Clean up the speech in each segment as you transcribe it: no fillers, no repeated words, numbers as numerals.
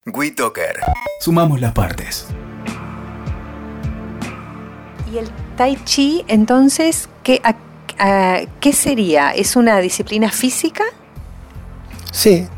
WeToker. Sumamos las partes. ¿Y el Tai Chi, entonces, qué sería? ¿Es una disciplina física? Sí,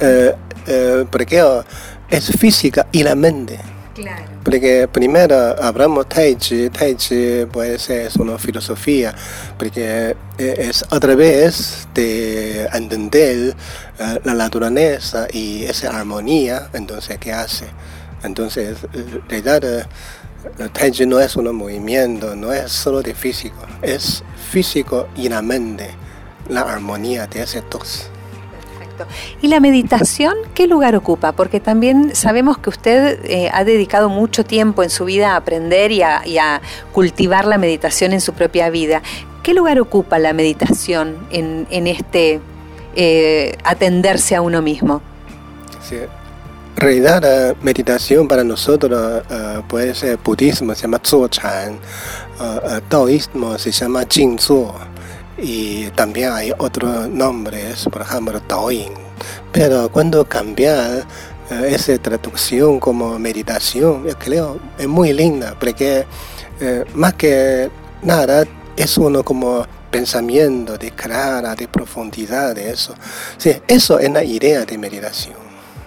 porque es física y la mente. Claro. Porque primero hablamos Tai Chi puede ser una filosofía, porque es a través de entender la naturaleza y esa armonía, entonces, ¿qué hace? Entonces, en realidad, Tai Chi no es un movimiento, no es solo de físico, es físico y la mente, la armonía de esos dos. ¿Y la meditación qué lugar ocupa? Porque también sabemos que usted ha dedicado mucho tiempo en su vida a aprender y a cultivar la meditación en su propia vida. ¿Qué lugar ocupa la meditación en este atenderse a uno mismo? Sí. En realidad, la meditación para nosotros puede ser budismo, se llama Zuo-Chan, taoísmo se llama Jing-Zuo. Y también hay otros nombres, por ejemplo, Taoín. Pero cuando cambiar esa traducción como meditación, yo creo es muy linda, porque más que nada es uno como pensamiento de clara, de profundidad, de eso. Sí, eso es la idea de meditación.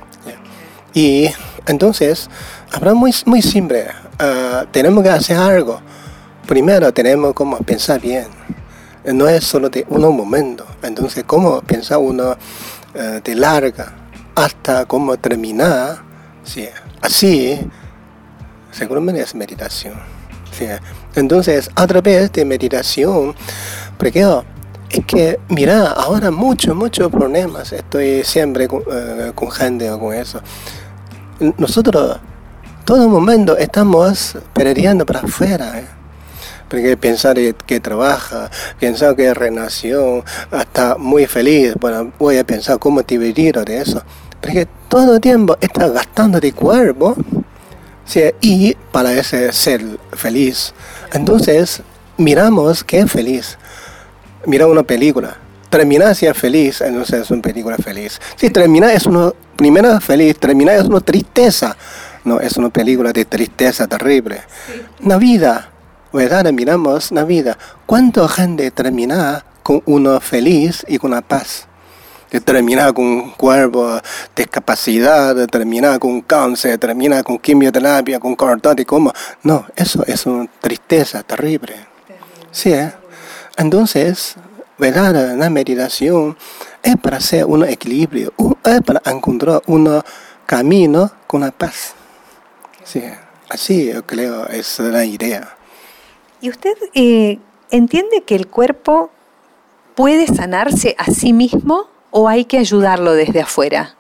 Y entonces, habrá muy simple. Tenemos que hacer algo. Primero tenemos como pensar bien. No es solo de un momento. Entonces, ¿cómo pensar uno de larga hasta cómo terminar? Sí, así, seguramente es meditación. Sí. Entonces, a través de meditación, porque es que, mira, ahora muchos problemas. Estoy siempre con gente o con eso. Nosotros, todo momento, estamos perdiendo para afuera, Porque pensar que trabaja, pensar que renació, hasta muy feliz, bueno, voy a pensar cómo te dividir de eso. Porque todo el tiempo está gastando de cuerpo, ¿sí? Y para ese ser feliz. Entonces, miramos que es feliz. Mira una película. Terminar si es feliz, entonces es una película feliz. Si terminar es una primera feliz, terminar es una tristeza. No, es una película de tristeza terrible. Sí. La vida. ¿Verdad? Miramos la vida. ¿Cuánta gente termina con uno feliz y con la paz? De terminar con un cuerpo, discapacidad, de terminar con cáncer, terminar con quimioterapia, con cortante, ¿cómo? No, eso es una tristeza terrible. Sí, Entonces, ¿verdad? La meditación es para hacer un equilibrio, es para encontrar un camino con la paz. Sí, así yo creo es la idea. ¿Y usted entiende que el cuerpo puede sanarse a sí mismo o hay que ayudarlo desde afuera?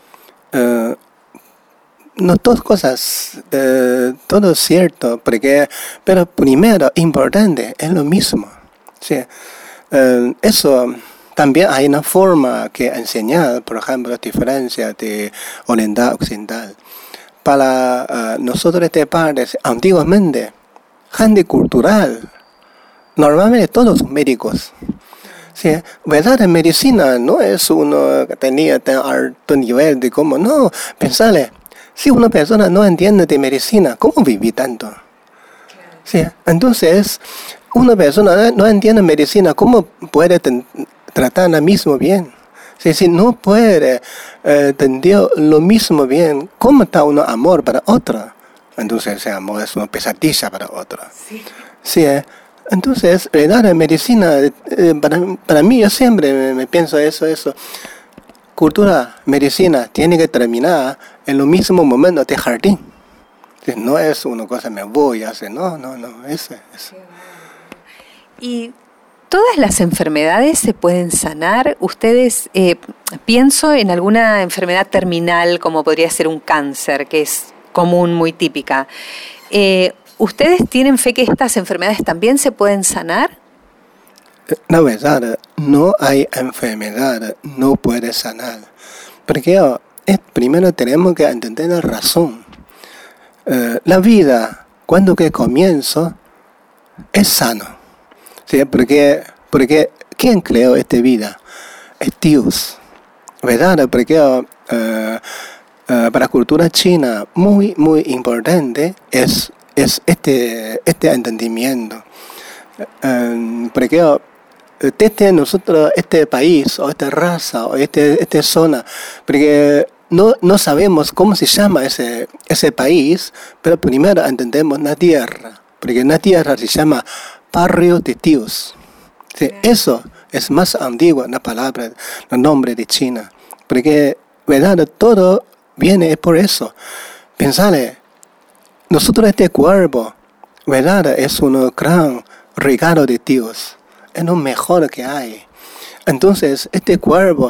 No, dos cosas, todo es cierto, pero primero, importante, es lo mismo. ¿Sí? Eso también hay una forma que enseñar, por ejemplo, diferencia de oriental occidental. Para nosotros este país, antiguamente, gente cultural, normalmente todos son médicos. ¿Sí? ¿Verdad? En medicina no es uno que tenía tan alto nivel de cómo, no, pensale, si una persona no entiende de medicina, ¿cómo vivir tanto? ¿Sí? Entonces, una persona no entiende medicina, ¿cómo puede tratar la mismo bien? ¿Sí? Si no puede entender lo mismo bien, ¿cómo está un amor para otro? Entonces ese amor es una pesadilla para otro. Sí. Sí, Entonces, la medicina, para mí, yo siempre me pienso eso. Cultura, medicina, tiene que terminar en el mismo momento de jardín. No es una cosa, me voy a hacer, no, eso. ¿Y todas las enfermedades se pueden sanar? Ustedes, pienso en alguna enfermedad terminal, como podría ser un cáncer, que es común, muy típica. ¿Ustedes tienen fe que estas enfermedades también se pueden sanar? La verdad, no hay enfermedad, no puede sanar. Porque primero tenemos que entender la razón. La vida, cuando que comienza, es sano. ¿Sí? Porque ¿quién creó esta vida? Es Dios. ¿Verdad? Porque para la cultura china muy importante es este entendimiento. Porque desde nosotros, este país, o esta raza, o esta zona, porque no sabemos cómo se llama ese país, pero primero entendemos la tierra, porque la tierra se llama barrio de tíos. Sí, eso es más antiguo la palabra, el nombre de China, porque, ¿verdad? Todo viene por eso. Pensarle, nosotros este cuerpo, ¿verdad? Es un gran regalo de Dios, es lo mejor que hay. Entonces, este cuerpo,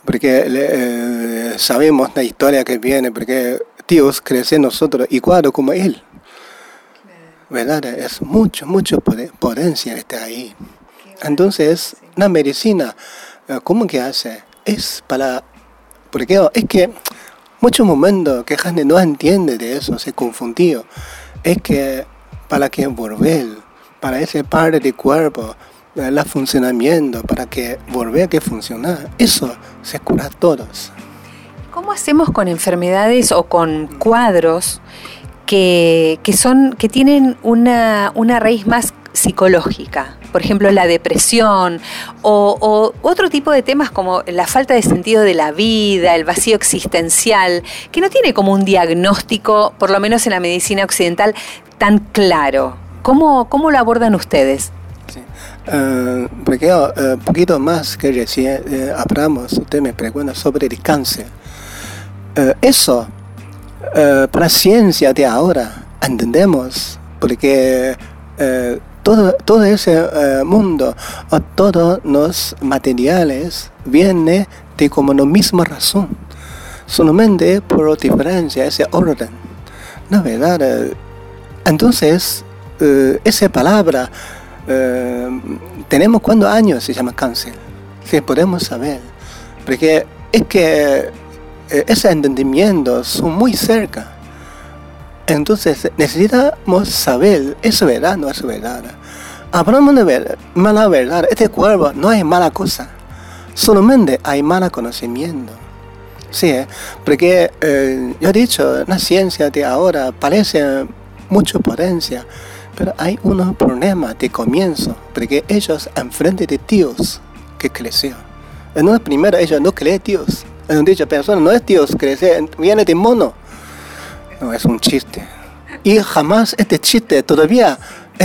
porque sabemos la historia que viene, porque Dios crece en nosotros igual como Él, ¿verdad? Es mucho potencia está ahí. Entonces, la medicina, ¿cómo que hace? Es para... Porque es que muchos momentos que gente no entiende de eso, se confundió. Es que para que volver, para ese parte del cuerpo, el funcionamiento, para que volver a que funcionar, eso se cura a todos. ¿Cómo hacemos con enfermedades o con cuadros que tienen una raíz más psicológica? Por ejemplo, la depresión o otro tipo de temas como la falta de sentido de la vida, el vacío existencial, que no tiene como un diagnóstico, por lo menos en la medicina occidental, tan claro. ¿Cómo lo abordan ustedes? Sí. Porque un poquito más que recién hablamos, usted me pregunta sobre el cáncer. Eso, para la ciencia de ahora, entendemos, porque todo ese mundo, o todos los materiales, viene de como la misma razón, solamente por diferencia, ese orden. La verdad, entonces, esa palabra, tenemos cuántos años se llama cáncer, si podemos saber, porque es que ese entendimiento son muy cerca. Entonces necesitamos saber, ¿es verdad o no es verdad? Hablamos de mala verdad, este cuerpo no hay mala cosa, solamente hay mal conocimiento. Sí, porque yo he dicho, la ciencia de ahora parece mucha potencia, pero hay unos problemas de comienzo, porque ellos enfrente de Dios que creció. En una primera ellos no creen Dios. En dicha persona no es Dios, crece, viene de mono. No, es un chiste. Y jamás este chiste todavía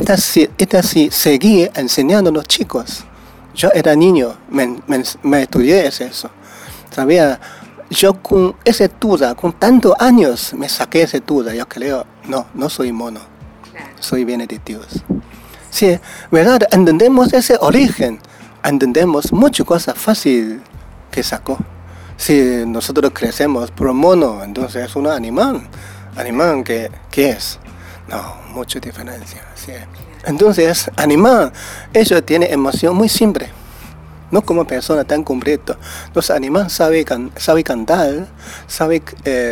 seguí enseñando a los chicos. Yo era niño, me estudié eso. Sabía, yo con esa duda, con tantos años me saqué esa duda. Yo creo, no soy mono, soy viene de Dios. Sí, ¿verdad? Entendemos ese origen, entendemos muchas cosas fáciles que sacó. Si nosotros crecemos por mono, entonces es un animal. ¿Animal qué es? No, mucha diferencia. ¿Sí? Entonces, animal, ellos tienen emoción muy simple. No como persona tan completa. Los animales saben cantar, saben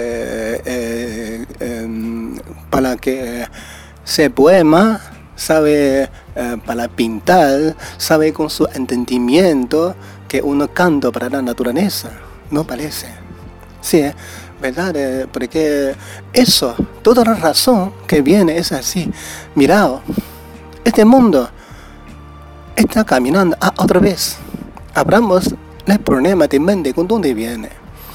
para que se poema, sabe para pintar, sabe con su entendimiento que uno canta para la naturaleza. No parece. Sí, ¿verdad? Porque eso, toda la razón que viene es así. Mirad, este mundo está caminando otra vez. Hablamos del problema de mente, ¿con dónde viene?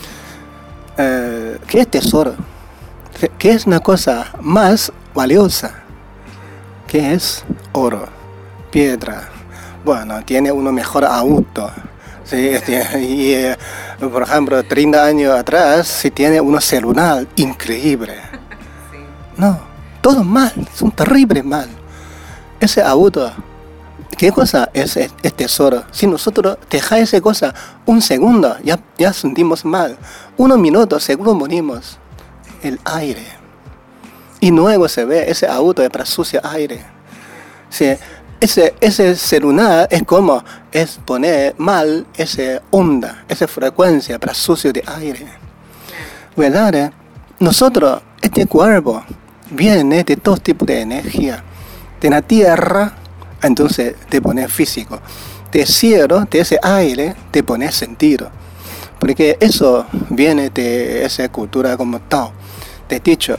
¿Qué es tesoro? ¿Qué es una cosa más valiosa? ¿Qué es oro? Piedra. Bueno, tiene uno mejor auto. Sí, y por ejemplo, 30 años atrás, si tiene un celular increíble. No, todo mal, son terribles mal. Ese auto, ¿qué cosa es tesoro? Si nosotros dejamos esa cosa un segundo, ya sentimos mal. 1 minuto, seguro morimos. El aire. Y luego se ve ese auto para sucio aire. Sí. Ese celular es como es poner mal esa onda, esa frecuencia para sucio de aire. ¿Verdad? Nosotros, este cuerpo, viene de todo tipo de energía. De la tierra, entonces te pone físico. De cielo, de ese aire, te pone sentido. porque eso viene de esa cultura como Tao. De dicho,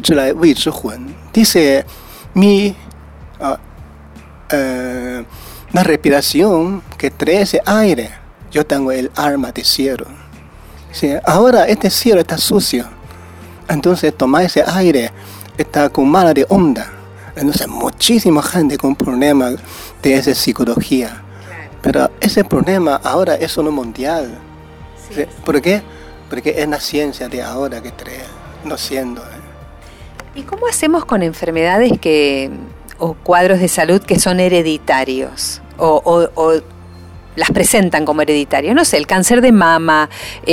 dice la respiración que trae ese aire. Yo tengo el alma de cielo. ¿Sí? Ahora este cielo está sucio. Entonces toma ese aire, está con mala de onda. Entonces muchísima gente con problemas de esa psicología. Pero ese problema ahora es uno mundial. ¿Sí? ¿Por qué? Porque es la ciencia de ahora que trae, no siendo. ¿Y cómo hacemos con enfermedades o cuadros de salud que son hereditarios? O las presentan como hereditarios. No sé, el cáncer de mama,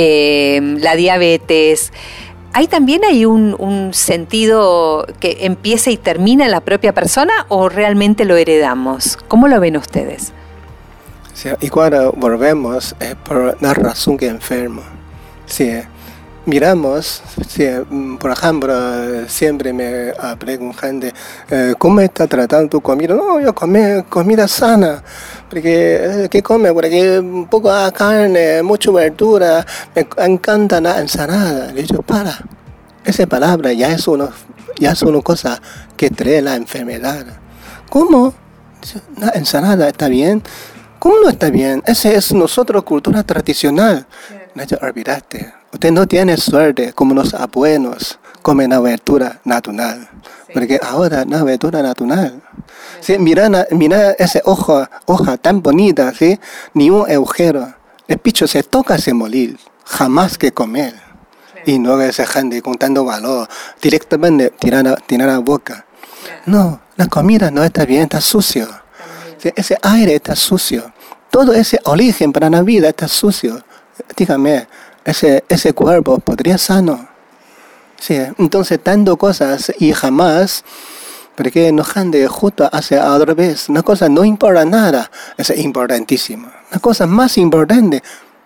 la diabetes. ¿Hay también un sentido que empieza y termina en la propia persona o realmente lo heredamos? ¿Cómo lo ven ustedes? Sí, y cuando volvemos es por la razón que enfermo. Sí, miramos, sí, por ejemplo, siempre me preguntan ¿cómo está tratando tu comida? No, yo como comida sana. Porque, ¿qué come? Porque un poco de carne, mucha verdura, me encanta la ensalada. Le digo, esa palabra ya es una cosa que trae la enfermedad. ¿Cómo? La ensalada está bien. ¿Cómo no está bien? Esa es nosotros cultura tradicional. No te olvidaste. Usted no tiene suerte como los abuelos comen la verdura natural. Porque ahora la verdura natural. ¿Sí? Mira esa hoja tan bonita, ¿sí? Ni un agujero. El bicho se toca se morir, jamás que comer. Y no esa gente con tanto valor, directamente tirar a la boca. No, la comida no está bien, está sucio. ¿Sí? Ese aire está sucio. Todo ese origen para la vida está sucio. Dígame, ese cuerpo podría sano. Sí, entonces tanto cosas y jamás, porque no gente justo hace al revés. Una cosa no importa nada, es importantísima. La cosa más importante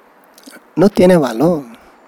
no tiene valor.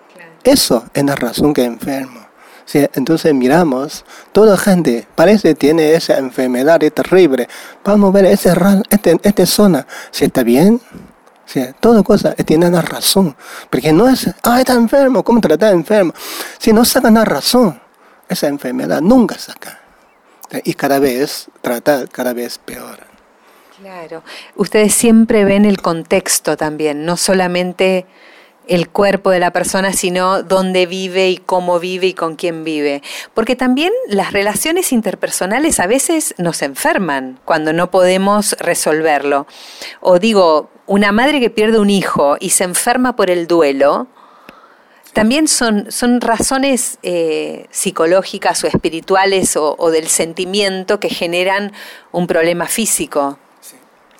Eso es la razón que enfermo. Sí, entonces miramos, toda gente parece que tiene esa enfermedad terrible. Vamos a ver esta zona, si está bien. Sí, toda cosa tiene una razón. Porque no es, está enfermo, ¿cómo tratar enfermo? Si no sacan la razón, esa enfermedad nunca saca. Y cada vez tratar, cada vez peor. Claro. Ustedes siempre ven el contexto también, no solamente el cuerpo de la persona, sino dónde vive y cómo vive y con quién vive. Porque también las relaciones interpersonales a veces nos enferman cuando no podemos resolverlo. O digo, una madre que pierde un hijo y se enferma por el duelo, también son razones psicológicas o espirituales o del sentimiento que generan un problema físico. Sí.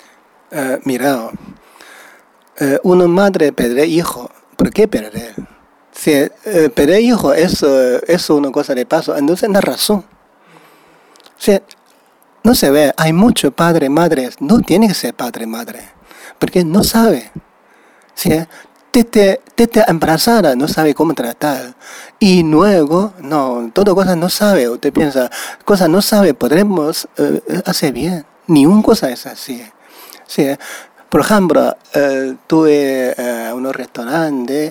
Mira, una madre pierde hijo. ¿Por qué perder? Si perder hijo es una cosa de paso, entonces no hay razón. Si no se ve, hay muchos padres, madres, no tienen que ser padre, madre, porque no sabe. Si desde embarazada no sabe cómo tratar. Y luego, no, todas cosas no sabe. Usted piensa, cosas no sabe, podremos hacer bien. Ni una cosa es así. Sí. Por ejemplo, tuve un restaurante,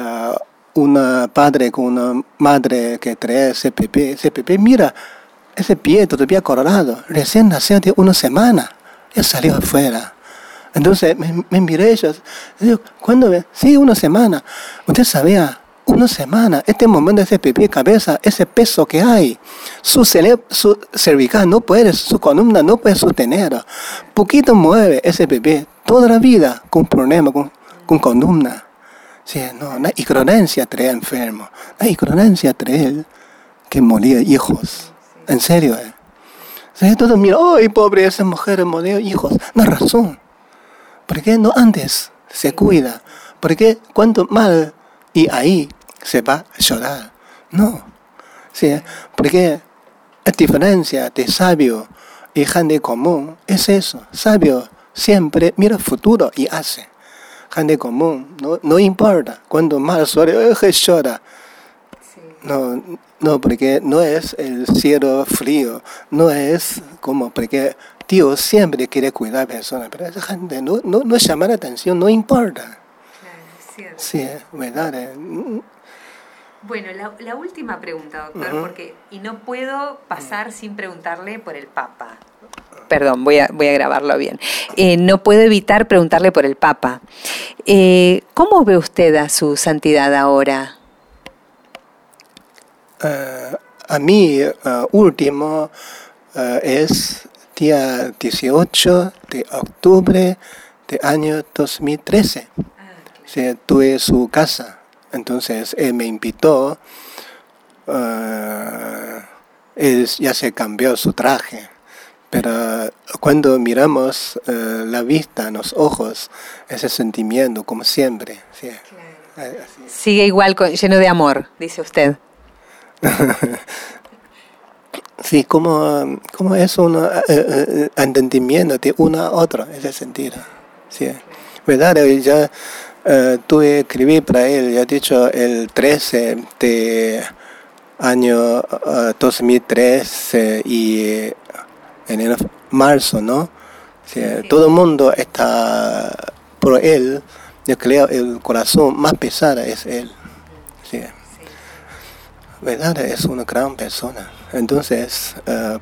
un padre con una madre que trae CPP, mira, ese pie todavía colorado, recién nació de una semana, ya salió afuera. Entonces me miré ellos, digo, ¿cuándo ve? Sí, una semana. Usted sabía, una semana, este momento de ese pipí cabeza, ese peso que hay, su cervical no puede, su columna no puede sostener, poquito mueve ese pipí, toda la vida con problemas, con columna. Sí, no, la ignorancia trae enfermo, la ignorancia trae que morir hijos, en serio. Sí, todos miran, ¡ay, pobre, esa mujer murió hijos! No hay razón. ¿Por qué no antes se cuida? ¿Por qué cuanto mal y ahí se va a llorar? No. Sí, porque la diferencia de sabio y gente común es eso. Sabio siempre mira el futuro y hace. Gente común no importa. Cuando mal suele, llora. No, porque no es el cielo frío. No es como porque Dios siempre quiere cuidar a personas. Pero esa gente no llama la atención, no importa. Cierto. Sí, ¿verdad? Bueno, la última pregunta, doctor, porque no puedo pasar sin preguntarle por el Papa. Perdón, voy a grabarlo bien. No puedo evitar preguntarle por el Papa. ¿Cómo ve usted a su santidad ahora? A mí, último, es día 18 de octubre del año 2013. Sí, tuve su casa. Entonces él me invitó, él ya se cambió su traje, pero cuando miramos la vista en los ojos, ese sentimiento como siempre. Sí. Claro. Así. Sigue igual, lleno de amor, dice usted. Sí, como es un entendimiento de uno a otro, ese sentido. Sí. ¿Verdad? Ya tuve escribí para él, ya he dicho, el 13 de año 2013 y en marzo, ¿no? Sí, sí. Todo el mundo está por él, yo creo el corazón más pesado es él. Sí. ¿Verdad? Es una gran persona. Entonces,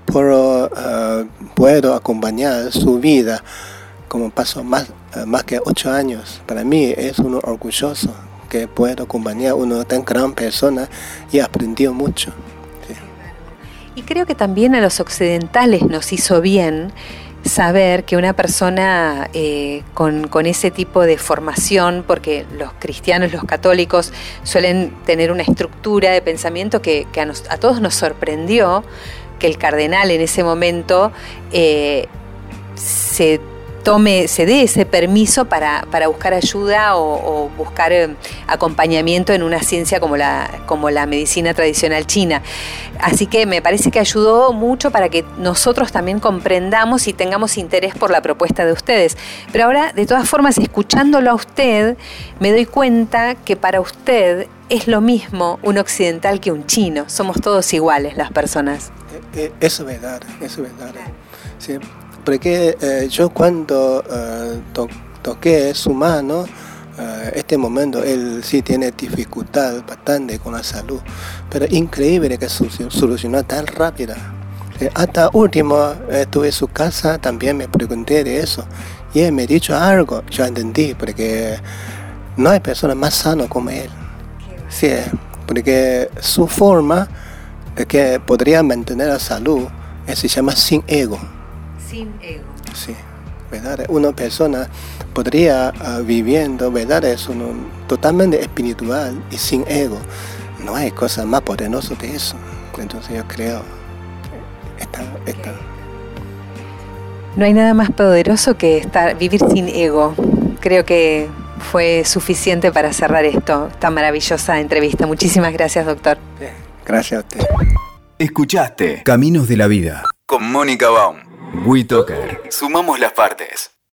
puedo acompañar su vida como pasó más que 8 años. Para mí es uno orgulloso que puedo acompañar a una tan gran persona y aprendió mucho. Sí. Y creo que también a los occidentales nos hizo bien saber que una persona con ese tipo de formación, porque los cristianos, los católicos suelen tener una estructura de pensamiento que a todos nos sorprendió, que el cardenal en ese momento se dé ese permiso para buscar ayuda o buscar acompañamiento en una ciencia como la medicina tradicional china. Así que me parece que ayudó mucho para que nosotros también comprendamos y tengamos interés por la propuesta de ustedes. Pero ahora, de todas formas, escuchándolo a usted, me doy cuenta que para usted es lo mismo un occidental que un chino. Somos todos iguales las personas. Eso es verdad, sí. Porque yo cuando toqué su mano, este momento él sí tiene dificultad bastante con la salud, pero increíble que solucionó tan rápida. Hasta último estuve en su casa, también me pregunté de eso y él me ha dicho algo, yo entendí, porque no hay persona más sana como él. Sí, porque su forma que podría mantener la salud se llama sin ego. Sin ego. Sí, ¿verdad? Una persona podría viviendo, ¿verdad? Es totalmente espiritual y sin ego. No hay cosa más poderosa de eso. Entonces yo creo esta. No hay nada más poderoso que vivir sin ego. Creo que fue suficiente para cerrar esta maravillosa entrevista. Muchísimas gracias, doctor. Gracias a usted. Escuchaste Caminos de la Vida con Mónica Baum. WeToker. Sumamos las partes.